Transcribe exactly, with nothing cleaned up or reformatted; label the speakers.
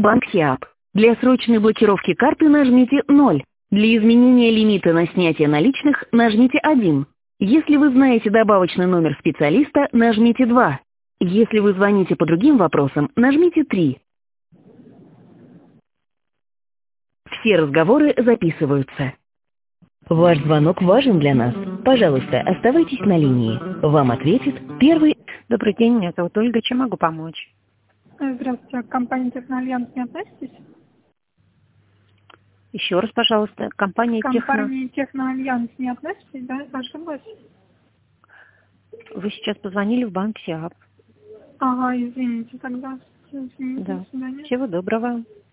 Speaker 1: Банк Сиап. Для срочной блокировки карты нажмите ноль. Для изменения лимита на снятие наличных нажмите один. Если вы знаете добавочный номер специалиста, нажмите два. Если вы звоните по другим вопросам, нажмите три. Все разговоры записываются. Ваш звонок важен для нас. Пожалуйста, оставайтесь на линии. Вам ответит первый...
Speaker 2: Добрый день, меня зовут Ольга. Чем могу помочь?
Speaker 3: Здравствуйте, а к компании Техноальянс не относитесь?
Speaker 2: Еще раз, пожалуйста. Компания
Speaker 3: К
Speaker 2: Техно...
Speaker 3: компании Техноальянс не относитесь, да? Ошиблась?
Speaker 2: Вы сейчас позвонили в банк Сиап.
Speaker 3: Ага, извините тогда. Извините,
Speaker 2: Да.
Speaker 3: до свидания.
Speaker 2: Всего доброго.